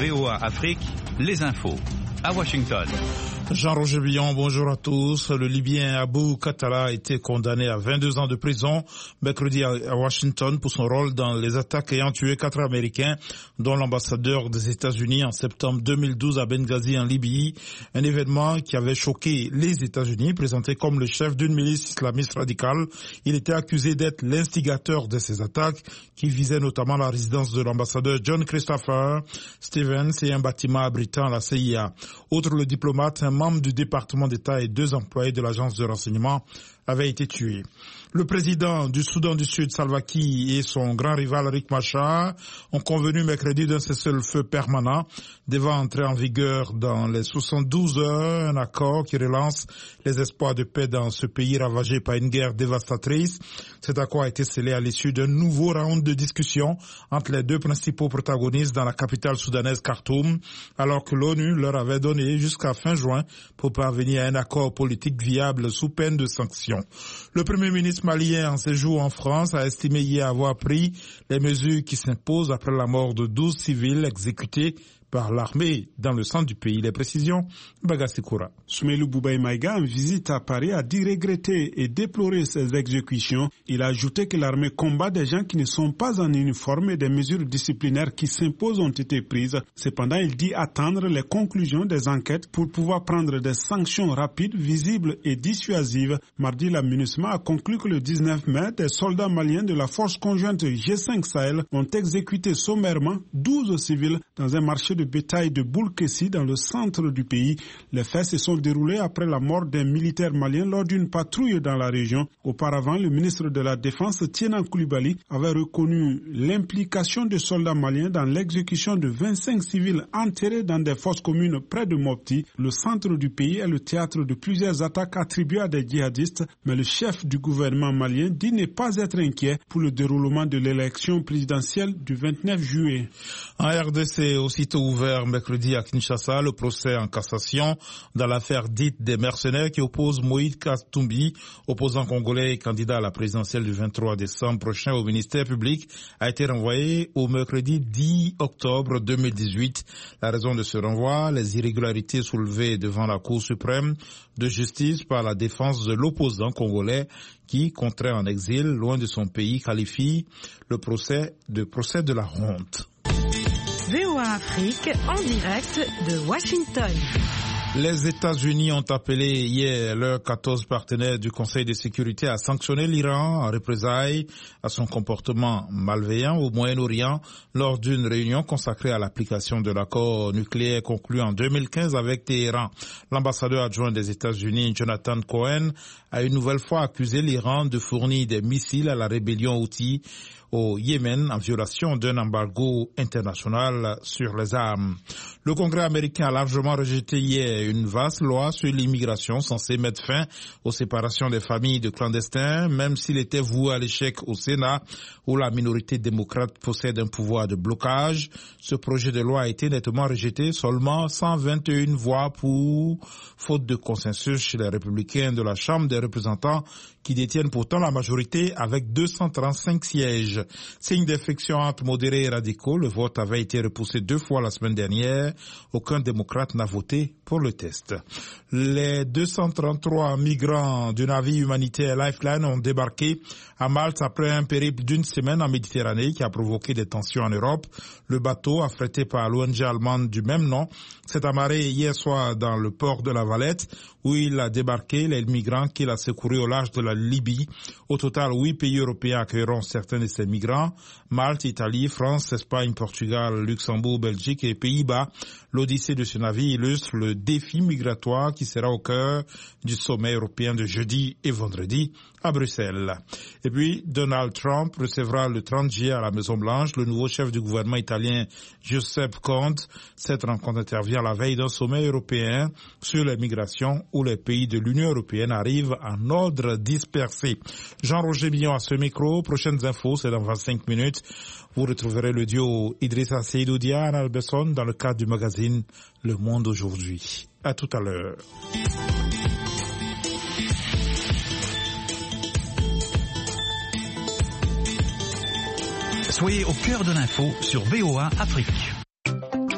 VOA Afrique, les infos. À Washington. Jean-Roger Billon, bonjour à tous. Le Libyen Abou Khattala a été condamné à 22 ans de prison mercredi à Washington pour son rôle dans les attaques ayant tué 4 Américains, dont l'ambassadeur des États-Unis en septembre 2012 à Benghazi en Libye. Un événement qui avait choqué les États-Unis, présenté comme le chef d'une milice islamiste radicale. Il était accusé d'être l'instigateur de ces attaques qui visaient notamment la résidence de l'ambassadeur John Christopher Stevens et un bâtiment abritant la CIA. Outre le diplomate, un membre du département d'État et 2 employés de l'agence de renseignement avaient été tués. Le président du Soudan du Sud, Salva Kiir, et son grand rival Riek Machar ont convenu mercredi d'un cessez-le-feu permanent devant entrer en vigueur dans les 72 heures, un accord qui relance les espoirs de paix dans ce pays ravagé par une guerre dévastatrice. Cet accord a été scellé à l'issue d'un nouveau round de discussion entre les 2 principaux protagonistes dans la capitale soudanaise Khartoum, alors que l'ONU leur avait donné jusqu'à fin juin pour parvenir à un accord politique viable sous peine de sanctions. Le Premier ministre malien en séjour en France a estimé hier avoir pris les mesures qui s'imposent après la mort de 12 civils exécutés par l'armée dans le centre du pays. Les précisions, Bagassi Koura. Soumaïlou Boubaï Maïga, en visite à Paris, a dit regretter et déplorer ces exécutions. Il a ajouté que l'armée combat des gens qui ne sont pas en uniforme et des mesures disciplinaires qui s'imposent ont été prises. Cependant, il dit attendre les conclusions des enquêtes pour pouvoir prendre des sanctions rapides, visibles et dissuasives. Mardi, la MINUSMA a conclu que le 19 mai, des soldats maliens de la force conjointe G5 Sahel ont exécuté sommairement 12 civils dans un marché de bétail de Boulkessi dans le centre du pays. Les faits se sont déroulés après la mort d'un militaire malien lors d'une patrouille dans la région. Auparavant, le ministre de la Défense, Tienan Koulibaly, avait reconnu l'implication des soldats maliens dans l'exécution de 25 civils enterrés dans des fosses communes près de Mopti. Le centre du pays est le théâtre de plusieurs attaques attribuées à des djihadistes, mais le chef du gouvernement malien dit ne pas être inquiet pour le déroulement de l'élection présidentielle du 29 juillet. En RDC, aussitôt ouvert mercredi à Kinshasa, le procès en cassation dans l'affaire dite des mercenaires qui oppose Moïse Katumbi, opposant congolais et candidat à la présidentielle du 23 décembre prochain au ministère public, a été renvoyé au mercredi 10 octobre 2018. La raison de ce renvoi, les irrégularités soulevées devant la Cour suprême de justice par la défense de l'opposant congolais qui, contraint en exil, loin de son pays, qualifie le procès de la honte. VOA Afrique en direct de Washington. Les États-Unis ont appelé hier leurs 14 partenaires du Conseil de sécurité à sanctionner l'Iran en représailles à son comportement malveillant au Moyen-Orient lors d'une réunion consacrée à l'application de l'accord nucléaire conclu en 2015 avec Téhéran. L'ambassadeur adjoint des États-Unis, Jonathan Cohen, a une nouvelle fois accusé l'Iran de fournir des missiles à la rébellion houthi au Yémen en violation d'un embargo international sur les armes. Le Congrès américain a largement rejeté hier une vaste loi sur l'immigration censée mettre fin aux séparations des familles de clandestins, même s'il était voué à l'échec au Sénat, où la minorité démocrate possède un pouvoir de blocage. Ce projet de loi a été nettement rejeté, seulement 121 voix pour, faute de consensus chez les républicains de la Chambre des représentants, qui détiennent pourtant la majorité avec 235 sièges. Signe d'infection entre modérés et radicaux, le vote avait été repoussé 2 fois la semaine dernière. Aucun démocrate n'a voté pour le test. Les 233 migrants du navire humanitaire Lifeline ont débarqué à Malte après un périple d'une semaine en Méditerranée qui a provoqué des tensions en Europe. Le bateau, affrété par l'ONG allemande du même nom, s'est amarré hier soir dans le port de la Valette où il a débarqué les migrants qu'il a secourus au large de la Libye. Au total, 8 pays européens accueilleront certains de ces migrants. Malte, Italie, France, Espagne, Portugal, Luxembourg, Belgique et Pays-Bas. L'odyssée de ce navire illustre le défi migratoire qui sera au cœur du sommet européen de jeudi et vendredi à Bruxelles. Et puis, Donald Trump recevra le 30 juillet à la Maison-Blanche le nouveau chef du gouvernement italien Giuseppe Conte. Cette rencontre intervient à la veille d'un sommet européen sur les migrations où les pays de l'Union européenne arrivent en ordre dispersé. Jean-Roger Billon à ce micro. Prochaines infos, c'est dans 25 minutes. Vous retrouverez le duo Idrissa Seydou Diane Albesson dans le cadre du magazine Le Monde aujourd'hui. À tout à l'heure. Soyez au cœur de l'info sur VOA Afrique.